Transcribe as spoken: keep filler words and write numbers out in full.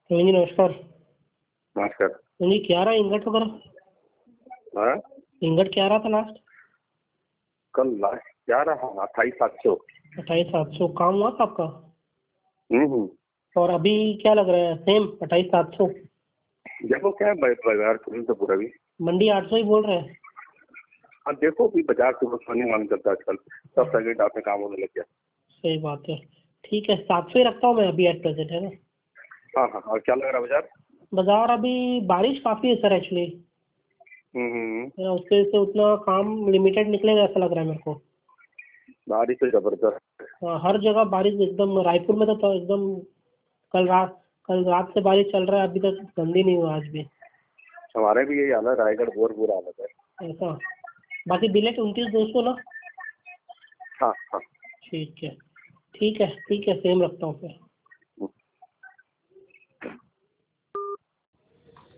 रोहिणी जी नमस्कार। नमस्कार। रोहिणी क्या रहा इंगट वगैरह? हाँ इंगट क्या रहा था लास्ट? कल लास्ट क्या रहा? अट्ठाईस सात सौ। अट्ठाईस सात सौ काम हुआ था आपका? हम्म और अभी क्या लग रहा है? सेम अट्ठाईस सात सौ? देखो क्या है ब- बाजार खुली तो पूरा भी। मंडी आठ सौ ही बोल रहे हैं। अब देखो भी बाजार तो बस नहीं मालूम चलता आजकल, सब सेकंड हाथ में काम होने लग गया। सही बात है। ठीक है, सात सौ ही रखता हूँ मैं अभी एट प्रेजेंट, है ना? हाँ हाँ। और क्या लग रहा है बाजार? बाजार अभी बारिश काफ़ी है सर एक्चुअली, हम्म हम्म। उसके से उतना काम लिमिटेड निकलेगा ऐसा लग रहा है मेरे को। बारिश तो जबरदस्त। हाँ, हर जगह बारिश एकदम। रायपुर में तो, तो एकदम कल रात कल रात से बारिश चल रहा है, अभी तक बंद ही नहीं हुआ आज भी। हमारे भी यही हाल है, रायगढ़ बहुत बुरा हालत है। ऐसा। बाकी बिलेट उनतीस दो सौ ना? हाँ हाँ। ठीक है ठीक है ठीक है, सेम रखता हूँ फिर।